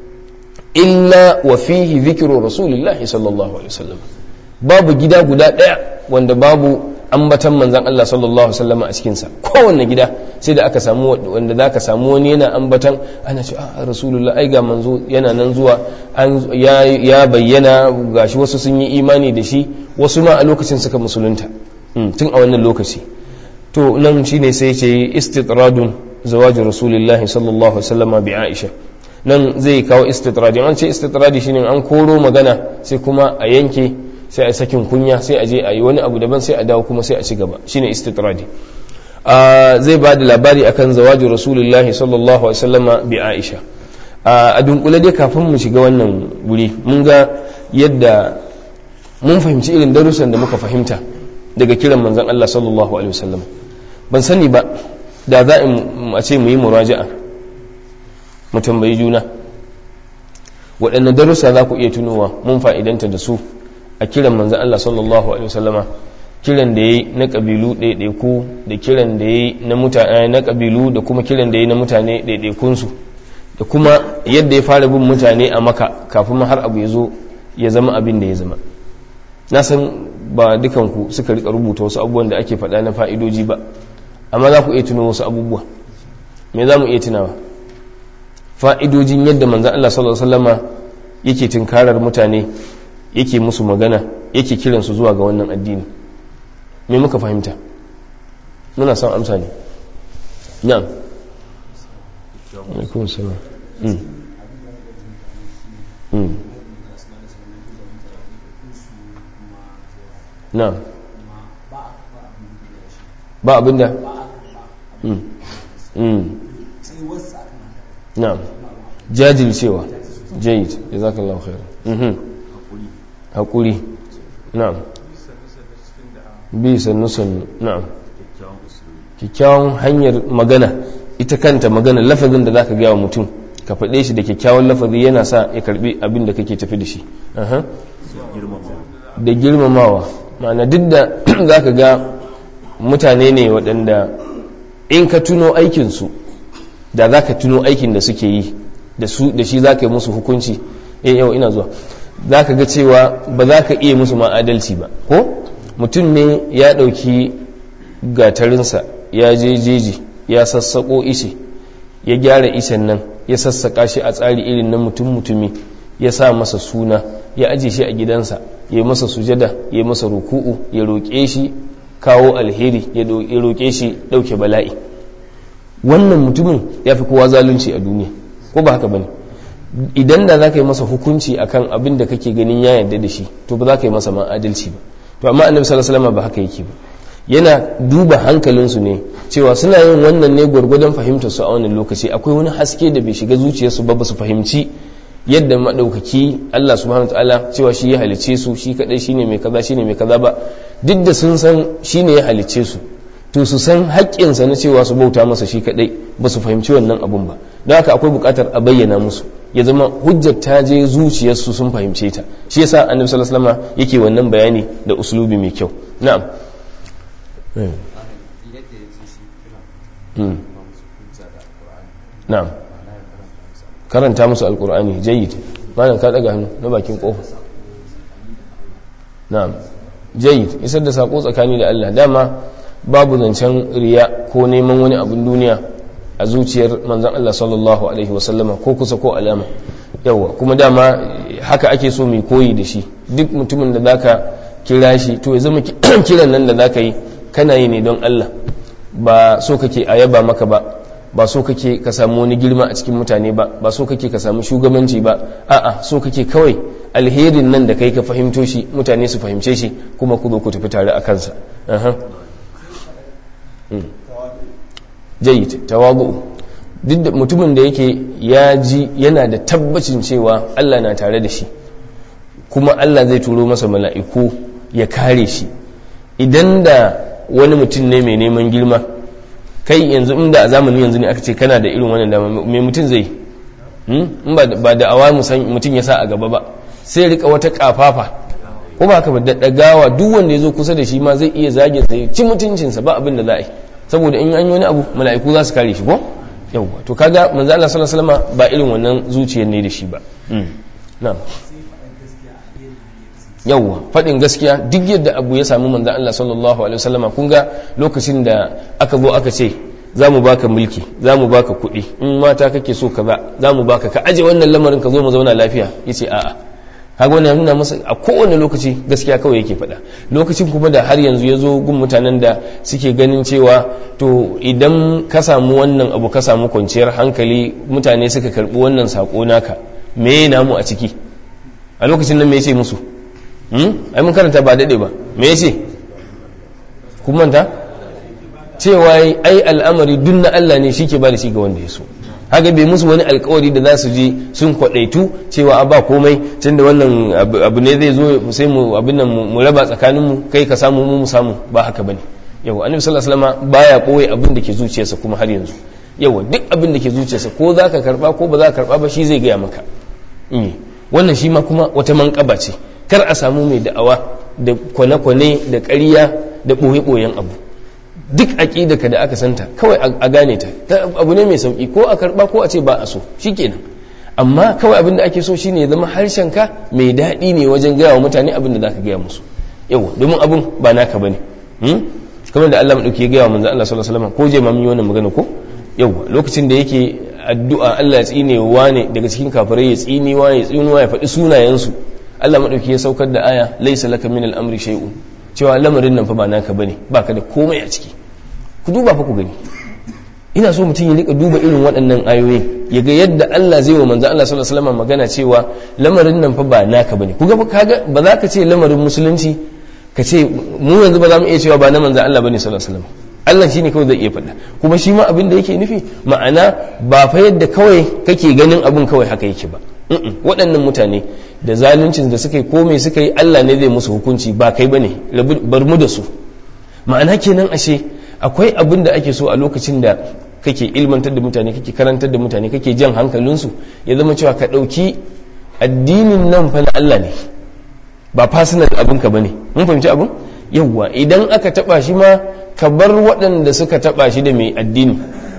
illa wa fihi dhikru rasulillahi sallallahu alaihi wasallam babu gida guda ɗaya wanda babu ambatan manzan Allah sallallahu alaihi wasallam a cikinsa kowanne gida sai da aka samu wanda za ka samu wani yana ambatan ana ce a rasulullah ai ga manzo yana nan zuwa ya bayyana gashi wasu sun yi imani da shi wasu ma a lokacin suka musulunta tun a wannan lokaci to nan shine sai ce istitradun zawajin rasulullahi sallallahu alaihi wasallam bi aisha nan zai kawo istitradi an ce istitradi shine an koro magana sai kuma a yanke sai a sakin kunya sai a je a yi wani abu daban sai a dawo kuma sai a ci gaba shine istitradi zai ba da labari akan zawaji rasulullahi sallallahu alaihi wasallama bi aisha a dunkule dai kafin mu shiga wannan guri mun ga yadda mun fahimci irin darussan da muka fahimta daga kiran manzon Allah sallallahu alaihi wasallam ban sani ba da za a ce mu yi muraja'a mu tambayi juna waɗanne darussa za ku iya tunowa mun fa'idanta da su a kiran manzan Allah sallallahu alaihi wasallama kiran da yayi na kabilu ɗaiɗaiku da kiran da yayi na mutane na kabilu da kuma kiran da yayi na mutane ɗaiɗaikun su da kuma yadda ya fara bin mutane a Makka kafin har abu ya zo ya zama abin da ya zama na san ba dukan ku suka rika rubuta wasu abubuwan da ake faɗa na fa'idoji ba amma za ku iya tuno wasu abubuwa me za mu iya tunawa fa'idojin yadda manzan Allah sallallahu alaihi wasallama yake tunkarar mutane yake musu magana yake kiransu zuwa ga wannan addini me muka fahimta muna son amsa ne na'am alaikum salam mm mm na'am ba abinda mm mm na'am jajircewa jayyid jazakallahu khairan mhm haƙuri na'am bi sannu sannu na'am kyakkyawan hanyar magana ita kanta magana lafazin da zaka gaya wa mutum ka faɗe shi da kyakkyawan lafazi yana sa ya karbi abin da kake tafi da shi da girmamawa ma'ana duk da zaka ga mutane ne waɗanda in ka tuno aikinsu da zaka tuno aikin da suke yi da shi zaka yi musu hukunci eh yau ina zuwa za ka ga cewa ba za ka iya musu ma'adalci ba ko mutum ne ya ɗauki gatarinsa ya je jeji ya sassaƙo ishe ya gyara icen nan ya sassaka shi a tsari irin na mutum mutumi ya sa masa suna ya aje shi a gidansa ya masa sujada ya masa ruku'u ya roƙe shi kawo alheri ya roƙe shi ɗauke bala'i, wannan mutumin ya fi kowa zalunci a duniya, ko ba haka bane? Idan da za ka yi masa hukunci akan abin da kake ganin ya yarda da shi to ba za ka yi masa ma adalci ba. To amma annabi sallallahu alaihi wasallam ba haka yake ba, yana duba hankalinsu ne cewa suna yin wannan ne gwargwadon fahimtar su a wannan lokaci, akwai wani haske da bai shiga zuciyarsu ba, ba su fahimci yadda madaukaki Allah subhanahu wataala cewa shi ya halicce su, shi kadai shine mai kaza shine mai kaza ba, duk da sun san shine ya halicce su to su san haƙƙinsa na cewa su bauta masa shi kadai ba su fahimci wannan abun ba. Don haka akwai buƙatar a bayyana musu, ya zama hujjar ta je zuciyarsu sun fahimce ta. Shi yasa annabi sallallahu alaihi wasallam yake wannan bayani da uslubi mai kyau. Na'am. Hmm. Na'am. Karanta musu alqur'ani jayyid. Malam ka daga hannu na bakin kofa. Na'am. Jayyid, isar da sako tsakani da Allah. Dama babu zancen riya ko neman wani abin duniya a zuciyar manzon Allah sallallahu alaihi wasallama ko kusa ko alama. Yawa, kuma dama haka ake so mai koyi da shi. Duk mutumin da zaka kira shi to ya zama kiran nan da zaka yi kana yi ne don Allah, ba so kake a yaba maka ba, ba so kake ka samu wani girma a cikin mutane ba, ba so kake ka samu shugabanci ba, a'a so kake kawai alherin nan da kai ka fahimto shi mutane su fahimce shi kuma ku zo ku tafi tare a kansa. Jayyid, tawadu. Duk da mutumin da yake ya ji yana da tabbacin cewa Allah na tare da shi kuma Allah zai turo masa mala'iku ya kare shi, idan da wani mutum ne mai neman girma, kai yanzu inda a zamanin yanzu ne aka ce kana da irin wannan dama mai mutum zai in ba da awa mutum ya sa a gaba ba, sai rika wata kafafa ko ba haka ba, da dagawa duk wanda ya zo kusa da shi ma zai iya zage sai ci mutuncinsa ba abin da za a yi, saboda in an yi wani abu mala'iku za su kare shi ko yawwa. To kaga manzo Allah sallallahu alaihi wasallam ba irin wannan zuciyar ne da shi ba. Na'am. Yawwa, faɗin gaskiya duk yadda abu ya sami manzo Allah sallallahu alaihi wasallama. Kun ga lokacin da aka zo aka ce za mu baka mulki, za mu baka kuɗi, in mata kake so kaza za mu baka, ka aje wannan lamarin ka zo mu zauna lafiya, yace a'a. Kaga wannan nuna masa a kowane lokaci gaskiya kawai yake faɗa. Lokacin kuma da har yanzu ya zo gun mutanen da suke ganin cewa to idan ka samu wannan abu ka samu kwanciyar hankali, mutane suka karɓi wannan saƙo naka, me namu a ciki? A lokacin nan me yace musu? ai mun karanta ba daɗe ba, me ya ce kun manta cewa ai al'amari duk na Allah ne shi ke ba da shi ga wanda ya so. Haka bai musu wani alkawari da za su je sun kwaɗaitu cewa a ba komai tun da wannan abu ne zai zo sai mu abin nan mu raba tsakaninmu, kai ka samu mu mu samu, ba haka bane. Yawa, annabi sallallahu alaihi wasallam baya koyi abin da ke zuciyarsa kuma har yanzu. Yawa, duk abin da ke zuciyarsa ko za ka karba ko ba za ka karba ba shi zai gaya maka. Wannan shi ma kuma wata manƙaba ce, kar a samu mai da'awa da kwane-kwane da ƙarya da ɓoye-ɓoyen abu. Duk aƙidaka da aka santa kawai a gane ta abu ne mai sauƙi, ko a karɓa ko a ce ba a so shi kenan. Amma kawai abin da ake so shine ya zama harshenka mai daɗi ne wajen gaya wa mutane abin da za ka gaya musu. Yawa, domin abin ba naka ba ne. Kamar da Allah maɗauki ya gaya wa manzo Allah sallallahu alaihi wasallam, ko je ma mun yi wannan magana ko? Yawa, lokacin da yake addu'a Allah ya tsine wa ne daga cikin kafirai, ya tsini wa ya tsini wa ya faɗi sunayensu. Allah maɗauki ya saukar da aya laisa laka min al'amri shay'un, cewa lamarin nan fa ba naka bane, baka da komai a ciki. Ku duba fa ku gani, ina so mutum ya rika duba irin waɗannan ayoyin ya ga yadda Allah zai wa manzo Allah sallallahu alaihi wasallam magana cewa lamarin nan fa ba naka bane. Ku ga kaga ba za ka ce lamarin musulunci ka ce mu yanzu ba za mu iya cewa ba na manzo Allah bane sallallahu alaihi wasallam. Allah shine kawai zai iya faɗa, kuma shi ma abin da yake nufi ma'ana ba fa yadda kawai kake ganin abin kawai haka yake ba. Waɗannan mutane da zaluncin da suka yi komai suka yi, Allah ne zai musu hukunci ba kai bane, bar mu da su. Ma'ana kenan ashe akwai abin da ake so a lokacin da kake ilmantar da mutane, kake karantar da mutane, kake jan hankalinsu, ya zama cewa ka ɗauki addinin nan fa na Allah ne, ba personal abinka bane. Mun fahimci abin? Yawwa, idan aka taɓa shi ma ka bar waɗanda suka taɓa shi da mai addini.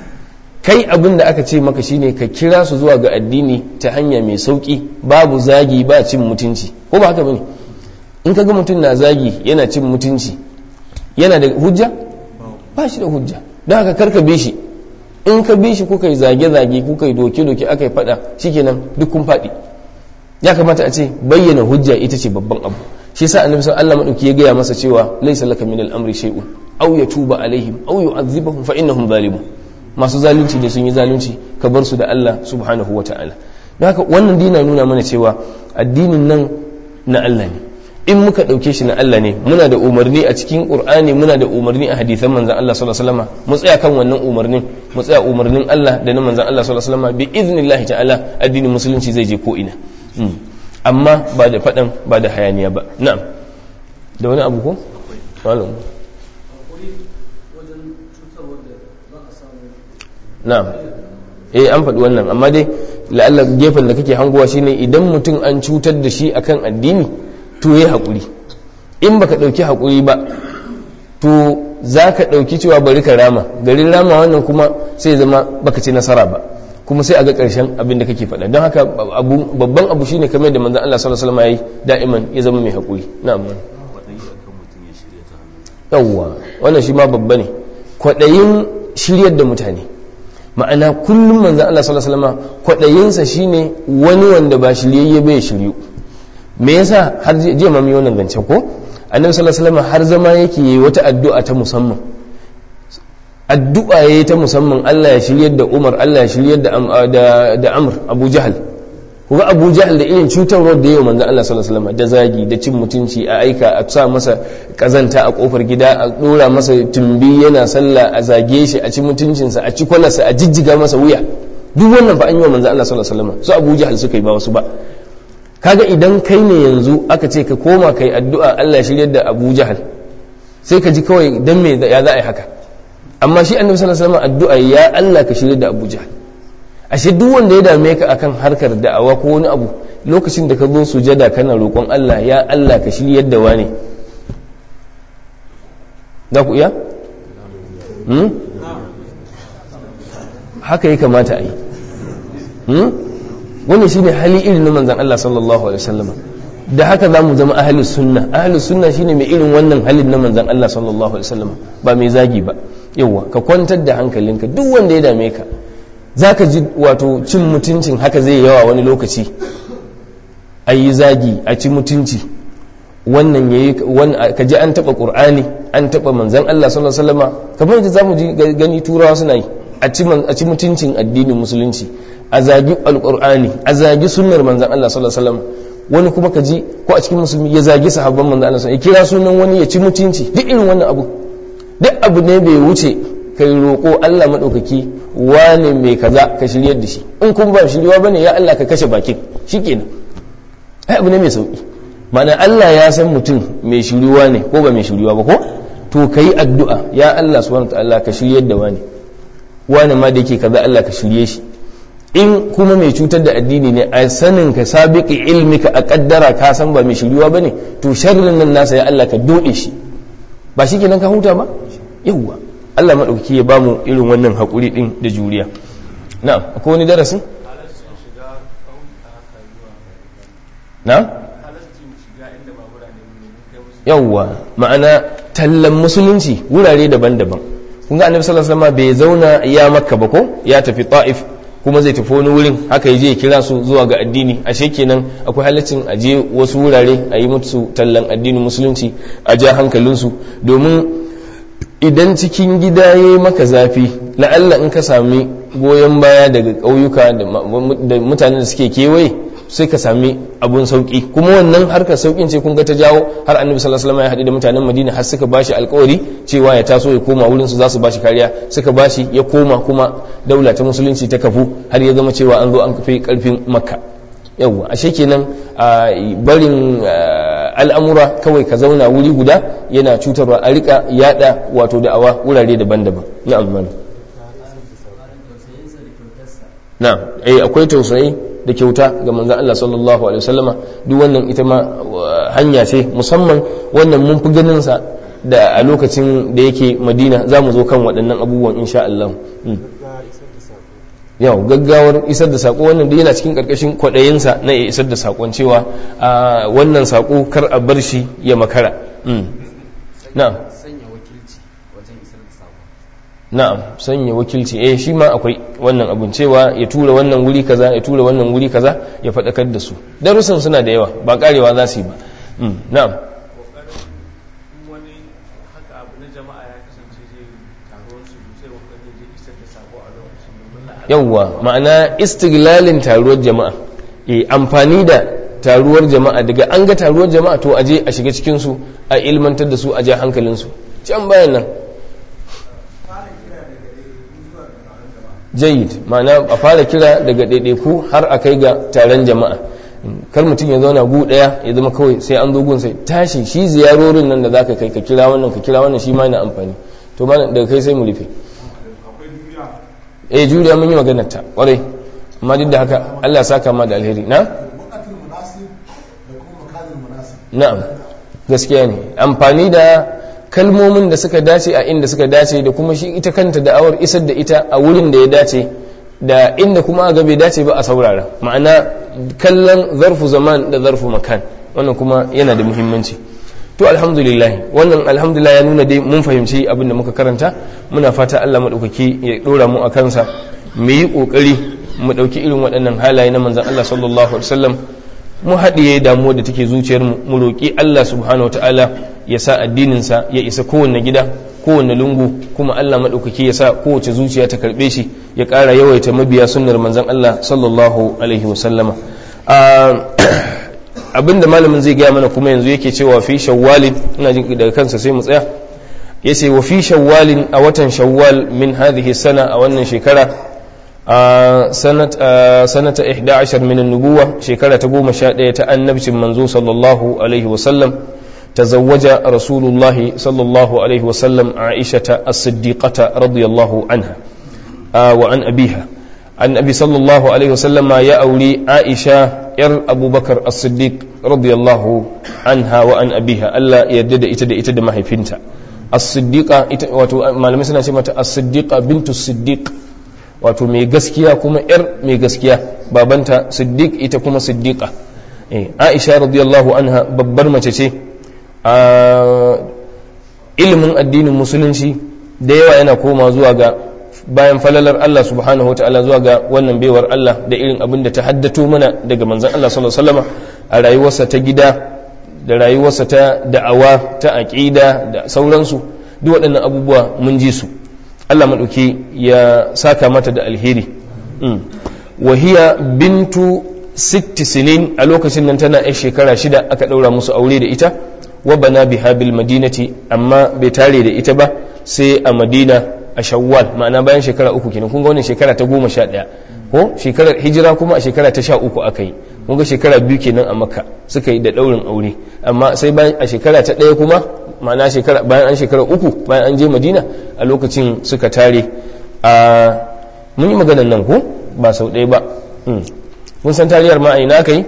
Kai abin da aka ce maka shine ka kira su zuwa ga addini ta hanya mai sauki, babu zagi ba cin mutunci, ko ba haka bane? In ka ga mutum na zagi yana cin mutunci, yana da hujja? Ba shi da hujja. Don haka karka be shi, in ka bi shi kuka yi zage-zage kuka yi doke-doke aka yi fada shikenan duk kun faɗi. Ya kamata a ce bayyana hujja ita ce babban abu. shi yasa annabi sallallahu alaihi wasallam ya gaya masa cewa laysa laka min al-amri shay'un aw yatuba alaihim aw yu'adhibuhum fa innahum zalimun. Masu zalunci ne sun yi zalunci ka bar su da Allah subhanahu wata'ala. Don haka wannan dina nuna mana cewa addinin nan na Allah ne. In muka ɗauke shi na Allah ne, muna da umarni a cikin Qur'ani, muna da umarni a hadisan manzon Allah sallallahu alaihi wasallam, mu tsaya kan wannan umarnin, mu tsaya umarnin Allah da na manzon Allah sallallahu alaihi wasallam, bi idnillahi ta'ala addinin musulunci zai je ko ina. Amma ba da faɗan ba da hayaniya ba. Na'am. Da wani abu ko? Malam. Na'am. Eh an faɗi wannan, amma dai la'alla gefen da kake hangowa shine idan mutum an cutar da shi akan addini to yi haƙuri. In baka ɗauki haƙuri ba to za ka ɗauki cewa bari ka rama, garin rama wannan kuma sai zama baka ci nasara ba, kuma sai a ga ƙarshen abin da kake faɗa. Don haka babban abu shine kamar da manzon Allah sallallahu alaihi wasallam yayi da'iman ya zama mai haƙuri. Na'am. Yawwa wannan shi ma babba ne, kwaɗayin shiryar da mutane. Ma'ana kullum manzon Allah sallallahu alaihi wasallam kwaɗayinsa shine wani wanda ba shiryayye bai shiryu. Me yasa har jiya ma mu yi wannan zancen ko annabi sallallahu alaihi wasallam har zama yake yi wata addu'a ta musamman, addu'a yayi ta musamman, Allah ya shiryar da Umar, Allah ya shiryar da da, da Amr Abu Jahal. Kuma Abu Jahal da irin cutarwar da yayi manzon Allah sallallahu alaihi wasallam, da zagi da cin mutunci, a aika a sa masa kazanta a kofar gida, a dora masa tumbi yana sallah, a zage shi, a ci mutuncinsa, a ci kwalarsa, a jijjiga masa wuya. Duk wannan ba an yi wa manzon Allah sallallahu alaihi wasallam, su Abu Jahal suka yi ba wasu ba. Kaga idan kai ne yanzu aka ce ka koma kai addu'a Allah ya shiryar da Abu Jahal, sai ka ji kawai dan me ya za a yi haka. Amma shi annabi sallallahu alaihi wasallam addu'a ya Allah ka shiryar da Abu Jahal. Ashe duk wanda ya dame ka akan harkar da'awa ko wani abu, lokacin da ka zo sujada kana roƙon Allah ya Allah ka shiryar da wani, za ku iya? Hmm? Haka ya kamata a yi. Hmm? Wannan shine hali irin na manzon Allah sallallahu alaihi wasallam. Da haka zamu zama ahlus sunna. Ahlus sunna shine mai irin wannan halin na manzon Allah sallallahu alaihi wasallam, ba mai zagi ba. Yawa ka kwantar da hankalinka, duk wanda ya dame ka zaka ji wato cin mutuncin haka zai yawa wani lokaci. Ayi zagi, a ci mutunci. Wannan yayi ka ji an taba Qur'ani, an taba manzon Allah sallallahu alaihi wasallam. Kamar yadda zamu ji gani turawa suna yi. A ci mutuncin addinin musulunci, a zagi alƙur'ani, a zagi sunnar manzan Allah sallallahu alaihi wasallam. Wani kuma ka ji ko a cikin musulmi ya zagi sahabban manzan Allah, ya kira sunan wani ya ci mutunci. Duk irin wannan abu, duk abu ne bai wuce kai roƙo Allah maɗaukaki wane mai kaza ka shiryar da shi, in kuma ba shirywa bane ya Allah ka kashe bakin, shikenan. Ai abu ne mai sauki. Ma'ana Allah ya san mutum mai shirywa ne ko ba mai shirywa ba ko, to kai addu'a ya Allah subhanahu wa ta'ala ka shiryar da wani, wani ma da yake kaza Allah ka shirye shi. In kuma mai cutar da addini ne, a sanin ka sabiqi ilmika a kaddara ka san ba mai shiryuwa bane, to sharrin nan nasa ya Allah ka dode shi, ba shi kenan ka huta ba. Yawwa Allah madaukaki ya bamu irin wannan hakuri din da juriya. Na'am, akwai wani darasin? Na'am, yawwa ma'ana tallan musulunci wurare daban-daban. Kun ga annabi sallallahu alaihi wasallam bai zauna ya Makka ba ko, ya tafi Ta'if kuma zai tafi wani wurin, haka yaje ya kira su zuwa ga addini. Ashe kenan akwai halaccin a je wasu wurare a yi musu tallan addinin musulunci, a ja hankalinsu, domin idan cikin gida yayi maka zafi, la'alla in ka sami goyon baya daga ƙauyuka da mutanen da suke kewaye, sai ka sami abun sauki. Kuma wannan harkar saukin ce kun ga ta jawo har annabi sallallahu alaihi wasallam ya haɗu da mutanen Madina, har suka bashi alƙawari cewa ya taso ya koma wurin su, za su bashi kariya, suka bashi ya koma, kuma daula ta musulunci ta kafu har ya zama cewa an zo an kafe karfin Makka. Yawwa ashe kenan barin al'amura kawai ka zauna wuri guda yana cutarwa, a rika yada wato da'awa wurare daban-daban. Na'am malam. Na'am, eh akwai tausayi da kyauta ga manzon Allah sallallahu alaihi wasallama. Duk wannan ita ma hanya ce, musamman wannan mun fi ganin sa da a lokacin da yake Madina. Za mu zo kan waɗannan abubuwan insha Allah. Yau gaggawar isar da sako, wannan da yana cikin karkashin kwaɗayinsa na isar da sakon cewa wannan sako kar a bar shi ya makara. Na'am. Sanya wakilci wajen isar da sako. na'am sanya wakilci eh shi ma akwai wannan abun cewa ya tura wannan wuri kaza ya tura wannan wuri kaza ya faɗakar da su darussan suna da yawa ba karewa za su yi ba na'am yawwa ma'ana istiglalin taruwar jama'a e amfani da taruwar jama'a daga an ga taruwar jama'a to aje a shiga cikin su a ilmantar da su a ja hankalin su can bayan nan jayyid ma'ana a fara kira daga ɗaiɗaiku har a kai ga taron jama'a kar mutum ya zauna gu ɗaya ya zama kawai sai an zo gun sai tashi shi ziyarorin nan da zaka kai ka kira wannan ka kira wannan shi ma yana amfani to ma daga kai sai mu rufe eh juriya mun yi maganar ta kwarai amma duk da haka Allah saka ma da alheri na na'am gaskiya ne amfani da kalmomin da suka dace a inda suka dace da kuma shi ita kanta da'awar isar da ita a wurin da ya dace da inda kuma ga bai dace ba a saurara ma'ana kallon zarfu zaman da zarfu makan wannan kuma yana da muhimmanci to alhamdulillah wannan alhamdulillah ya nuna dai mun fahimci abin da muka karanta muna fata Allah madaukaki ya dora mu a kansa mu yi kokari mu dauki irin waɗannan halaye na manzon Allah sallallahu alaihi wasallam mu haɗiye damuwa da take zuciyar mu mu roki Allah subhanahu wataala ya sa addinin sa ya isa kowanne gida kowanne lungu kuma Allah madaukaki ya sa kowace zuciya ta karbe shi ya ƙara yawaita mabiya sunnar manzon Allah sallallahu alaihi wasallama abinda malamin zai gaya mana kuma yanzu yake cewa fi shawwalin ina jin daga kansa sai mu tsaya yace wa fi shawwalin a watan shawwal min hadhihi sana a wannan shekara sanat sanata ihda ashar min an-nubuwa shekara ta goma sha ɗaya ta annabcin manzo sallallahu alaihi wa sallam tazawwaja rasulullah sallallahu alaihi wa sallam aisha as-siddiqata radiyallahu anha wa an abiha annabi sallallahu alaihi wasallama ya auri aisha yar abubakar as-siddiq radiyallahu anha wa an abiha Allah yarda da ita da ita da mahaifinta as-siddiqa ita wato malamai suna ce mata as-siddiqa bintu siddiq wato mai gaskiya kuma yar mai gaskiya babanta siddiq ita kuma siddiqa eh aisha radiyallahu anha babbar mace ce a ilimin addinin musulunci da yawa yana koma zuwa ga bayan falalar Allah subhanahu wata'ala zuwa ga wannan baiwar Allah da irin abin da ta haddato mana daga manzon Allah sallallahu alaihi wasallam a rayuwarsa ta gida da rayuwarsa ta da'awa ta aqida da sauransu duk waɗannan abubuwa mun ji su Allah madauki ya saka mata da alheri wa hiya bintu sitti sinin a lokacin nan tana yar shekara shida aka daura musu aure da ita wa bana biha bil madinati amma bai tare da ita ba sai a Madina a shawwal ma'ana bayan shekara uku kenan kun ga wannan shekara ta goma sha ɗaya ko shekarar hijira kuma a shekara ta sha uku aka yi kun ga shekara biyu kenan a makka suka yi da ɗaurin aure amma sai bayan a shekara ta ɗaya kuma ma'ana shekara bayan an shekara uku bayan an je madina a lokacin suka tare a mun yi maganar nan ko ba sau ɗaya ba mun san tarihar ma a ina aka yi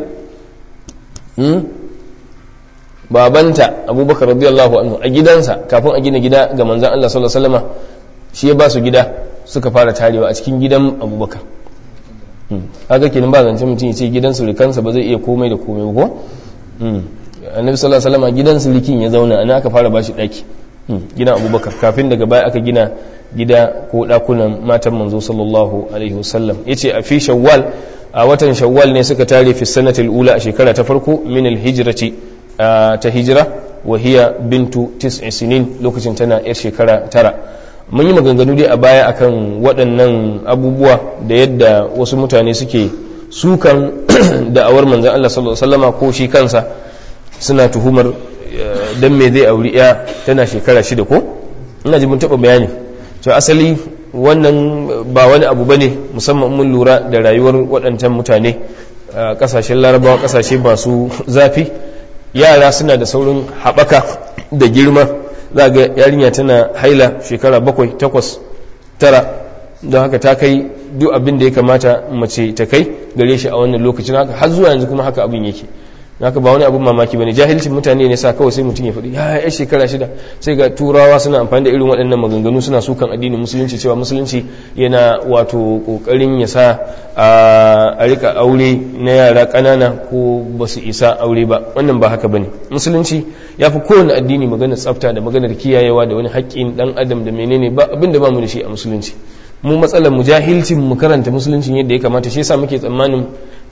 babanta abubakar radiyallahu anhu a gidansa kafin a gina gida ga manzon Allah sallallahu alaihi wasallam shi ya ba su gida suka fara tarewa a cikin gidan abubakar haka kenan ba zancen mutum ya ce gidan surikansa ba zai iya komai da komai ba ko annabi sallallahu alaihi wasallam gidan surikin ya zauna ana aka fara bashi daki gidan abubakar kafin daga baya aka gina gida ko dakunan matan manzo sallallahu alaihi wasallam yace a fi shawwal a watan shawwal ne suka tare fi sanatil ula a shekara ta farko min al hijrati ta hijira wa hiya bintu tis'i sinin lokacin tana yar shekara tara mun yi maganganu dai a baya akan waɗannan abubuwa da yadda wasu mutane suke sukan da'awar manzon Allah sallallahu alaihi wasallama ko shi kansa suna tuhumar dan me zai auri ya tana shekara shida ko ina ji mun taɓa bayani to asali wannan ba wani abu bane musamman mun lura da rayuwar waɗancan mutane a ƙasashen larabawa ƙasashe masu zafi yara suna da saurin haɓaka da girma za ga yarinya tana haila shekara bakwai takwas tara don haka ta kai duk abin da ya kamata mace ta kai gare shi a wannan lokacin haka har zuwa yanzu kuma haka abin yake haka ba wani abun mamaki bane, jahilcin mutane ne sa kawai sai mutum ya faɗi ya ya shekara shida sai ga turawa suna amfani da irin waɗannan maganganu suna sukan addinin musulunci cewa musulunci yana wato kokarin ya sa a rika aure na yara ƙanana ko ba su isa aure ba. Wannan ba haka bane. Musulunci ya fi kowane addini maganar tsafta da maganar kiyayewa da wani haƙƙin dan adam da menene ba abin da ba mu da shi a musulunci. Mu matsalar mu jahilcin mu karanta musulunci yadda ya kamata, shi yasa muke tsammanin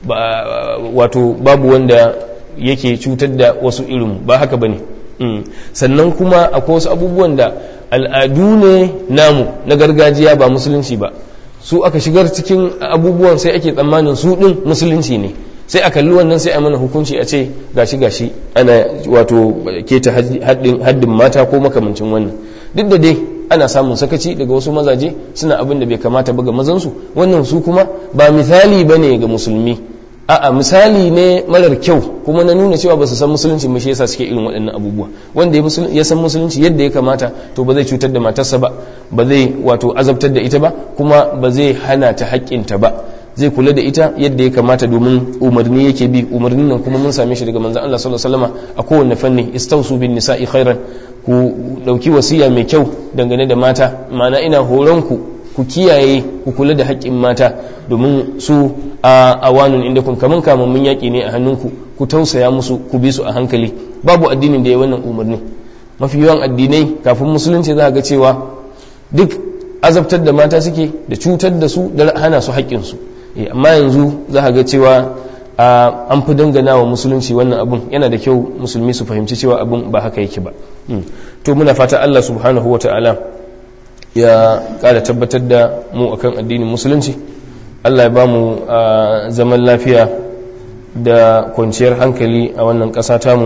wato babu wanda yake cutar da wasu irin, ba haka bane. Sannan kuma akwai wasu abubuwan da al'adu ne namu na gargajiya ba musulunci ba, su aka shigar cikin abubuwan sai ake tsammanin su din musulunci ne, sai a kalli wannan sai a mana hukunci a ce gashi gashi ana wato keta haddin mata ko makamancin wannan. Duk da dai ana samun sakaci daga wasu mazaje suna abin da bai kamata ba ga mazansu, wannan su kuma ba misali bane ga musulmi, a'a misali ne marar kyau kuma na nuna cewa ba su san musulunci ba, shi yasa suke irin waɗannan abubuwa. Wanda ya san musulunci yadda ya kamata to ba zai cutar da matarsa ba, ba zai wato azabtar da ita ba, kuma ba zai hana ta haƙƙinta ba, zai kula da ita yadda ya kamata, domin umarni yake bi. Umarnin nan kuma mun same shi daga manzon Allah sallallahu alaihi wasallam a kowanne fanni, istausu bin nisa'i khairan, ku dauki wasiya mai kyau dangane da mata, ma'ana ina horon ku ku kiyaye ku kula da haƙƙin mata, domin su a awanun inda kun kaman kamammun yaƙi ne a hannunku, ku tausaya musu, ku bi su a hankali. Babu addinin da ya wannan umarni. Mafi yawan addinai kafin musulunci za ga cewa duk azabtar da mata suke da cutar da su da hana su haƙƙinsu. Amma yanzu za ga cewa an fi dangana wa musulunci wannan abun. Yana da kyau musulmi su fahimci cewa abun ba haka yake ba. To muna fata Allah subhanahu wa ta'ala ya ƙara tabbatar da mu akan addinin musulunci. Allah ya ba mu zaman lafiya da kwanciyar hankali a wannan ƙasa tamu,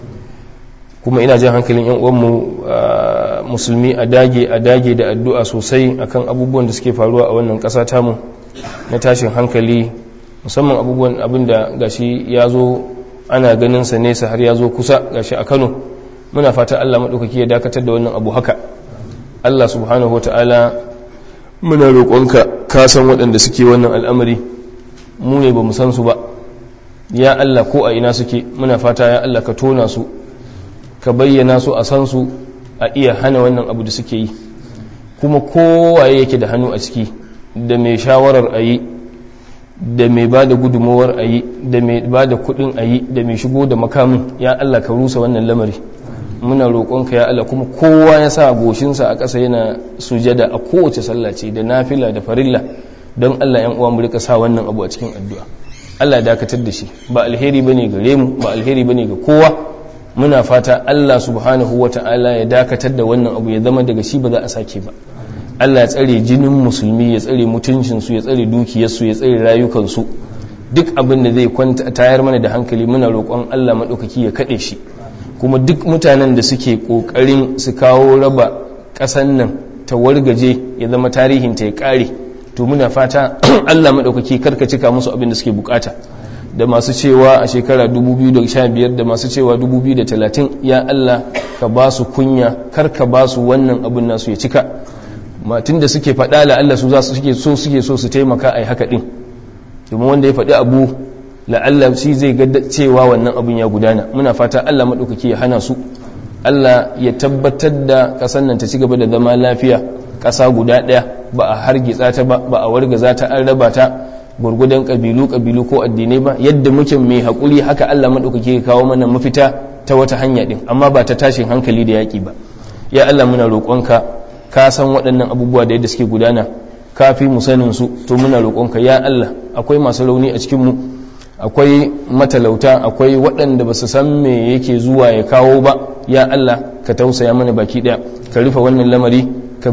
kuma ina jan hankalin yan uwanmu musulmi a dage a dage da addu'a sosai akan abubuwan da suke faruwa a wannan ƙasa tamu na tashin hankali, musamman abubuwan abin da gashi ya zo ana ganin sa nesa har ya zo kusa gashi a Kano. Muna fata Allah maɗaukaki ya dakatar da wannan abu haka. Allah subhanahu wa ta'ala muna roƙonka, ka san waɗanda suke wannan al'amari, mu ne ba mu san su ba, ya Allah ko a ina suke, muna fata ya Allah ka tona su, ka bayyana su a san su, a iya hana wannan abu da suke yi. Kuma kowaye yake da hannu a ciki, da mai shawarar a yi, da mai ba da gudunmawar a yi, da mai ba da kuɗin a yi, da mai shigo da makamin, ya Allah ka rusa wannan lamari. Muna roƙonka ya Allah, kuma kowa ya sa goshinsa a ƙasa yana sujada a kowace sallah ce, da nafila da farilla, don Allah yan uwa mu rika sa wannan abu a cikin addu'a. Allah dakatar da shi, ba alheri bane gare mu, ba alheri bane ga kowa. Muna fata Allah subhanahu wata'ala ya dakatar da wannan abu, ya zama daga shi ba za a sake ba. Allah ya tsare jinin musulmi, ya tsare mutuncinsu, ya tsare dukiyarsu, ya tsare rayukansu. Duk abin da zai kwanta tayar mana da hankali muna roƙon Allah maɗaukaki ya kaɗe shi. Kuma duk mutanen da suke ƙoƙarin su kawo raba ƙasan nan ta wargaje ya zama tarihinta ya ƙare, to muna fata Allah maɗaukaki karka cika musu abin da suke bukata. Da masu cewa a shekara dubu biyu da sha biyar da masu cewa dubu biyu da talatin, ya Allah ka ba su kunya, karka ba su wannan abin nasu ya cika. Matun da suke faɗa la'alla su za su suke so suke so su taimaka a yi haka ɗin, domin wanda ya faɗi abu la'alla shi zai ga cewa wannan abin ya gudana. Muna fata Allah maɗaukaki ya hana su, Allah ya tabbatar da ƙasar nan ta ci gaba da zama lafiya, ƙasa guda ɗaya, ba a hargitsa ta ba, ba a wargaza ta an raba ta gurgudan ƙabilu ƙabilu ko addinai ba. Yadda muke mai haƙuri haka Allah maɗaukaki ya kawo mana mafita ta wata hanya ɗin, amma ba ta tashin hankali da yaƙi ba. Ya Allah muna roƙonka, ka san waɗannan abubuwa da yadda suke gudana, ka fi mu sanin su, to muna roƙonka ya Allah, akwai masu rauni a cikin mu, akwai matalauta, akwai waɗanda ba su san me yake zuwa ya kawo ba. Ya Allah ka tausaya mana baki ɗaya, ka rufe wannan lamari,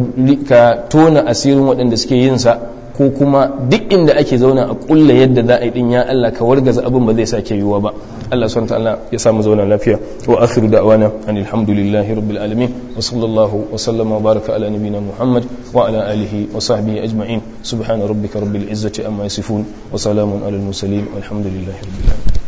ka tona asirin waɗanda suke yin sa, ko kuma duk inda ake zauna a ƙulla yadda za a yi ɗin, ya Allah ka wargaza abin ba zai sake yiwuwa ba. Allah subhanahu wa ta'ala ya samu zauna lafiya. Wa akhiru da'wana alhamdulillahi rabbil alamin, wa sallallahu wa sallama wa baraka ala nabiyyina Muhammad wa ala alihi wa sahbihi ajma'in. Subhana rabbika rabbil izzati amma yasifun, wa salamun alal mursalin, walhamdulillahi rabbil alamin.